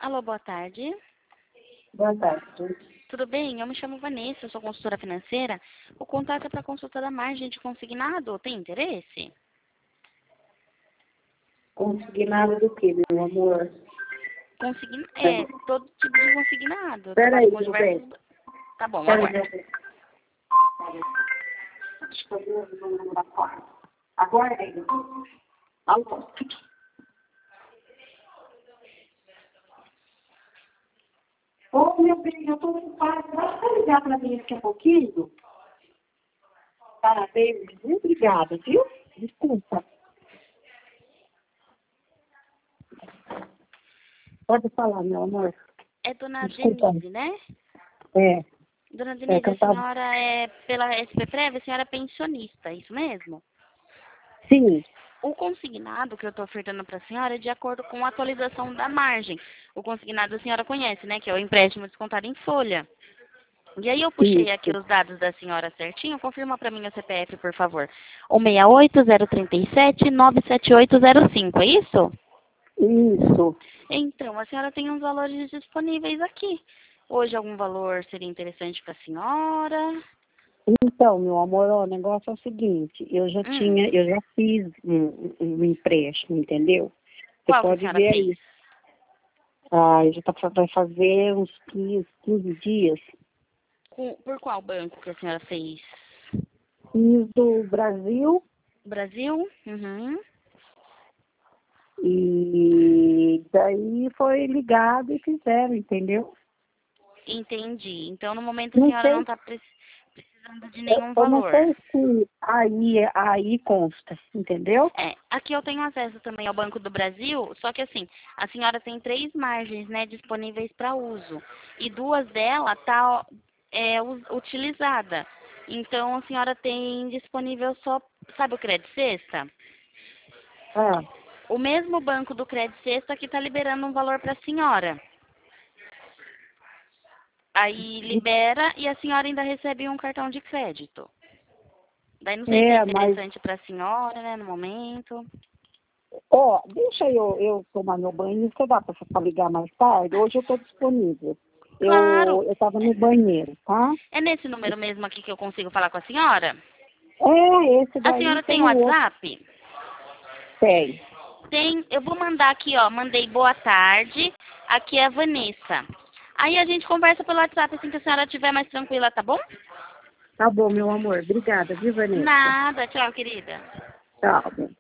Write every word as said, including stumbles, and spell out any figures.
Alô, boa tarde. Boa tarde. Tudo bem? Eu me chamo Vanessa, eu sou consultora financeira. O contato é para consulta da margem de consignado. Tem interesse? Consignado do que, meu amor? Consign... É, todo tipo de consignado. Peraí, Trabalho com meu diversos... bem. Tá bom, Peraí, aguarda. meu bem. Deixa eu ver o número da porta. Aguarda aí. Alô. Ô, meu bem, eu tô ocupada. Vai ligar pra mim daqui a pouquinho? Parabéns, muito obrigada, viu? Desculpa. Pode falar, meu amor. É dona Desculpa. Denise, né? É, Dona é Denise, que eu a tava... senhora é pela S P Prev, a senhora é pensionista, é isso mesmo? Sim, O consignado que eu estou ofertando para a senhora é de acordo com a atualização da margem. O consignado a senhora conhece, né? Que é o empréstimo descontado em folha. E aí eu puxei aqui isso. os dados da senhora certinho. Confirma para mim o C P F, por favor. O seis oito zero três sete nove sete oito zero cinco, é isso? Isso. Então, a senhora tem uns valores disponíveis aqui. Hoje algum valor seria interessante para a senhora? Então, meu amor, ó, o negócio é o seguinte, eu já Hum, tinha, eu já fiz um, um empréstimo, entendeu? Você qual que a pode senhora ver fez? aí. Ah, já tá, vai fazer uns quinze, quinze dias. Com- por qual banco que a senhora fez? Fiz do Brasil Brasil? Uhum. e daí foi ligado e fizeram, entendeu? Entendi. Então, no momento, a Não senhora não sei, está precisando de eu nenhum eu não valor. sei se aí, aí consta, entendeu? É, aqui eu tenho acesso também ao Banco do Brasil, só que assim, a senhora tem três margens, né, disponíveis para uso. E duas delas tá é, us- utilizada. Então, a senhora tem disponível só, sabe o Crédito Sexta? Ah, O mesmo banco do Crédito Sexta que está liberando um valor para a senhora. Aí libera e a senhora ainda recebe um cartão de crédito. Daí não sei se é é, mas, interessante para a senhora, né, no momento. ó, deixa eu, eu tomar meu banho, você dá para ligar mais tarde? Hoje eu estou disponível. Eu Claro. eu estava no banheiro, tá? É nesse número mesmo aqui que eu consigo falar com a senhora? É, esse A daí senhora tem tem o outro. WhatsApp? Tem. Tem. Eu vou mandar aqui, ó. Mandei boa tarde. Aqui é a Vanessa. Aí a gente conversa pelo WhatsApp assim que a senhora estiver mais tranquila, tá bom? Tá bom, meu amor. Obrigada, viu, Vanessa? Nada. Tchau, querida. Tchau.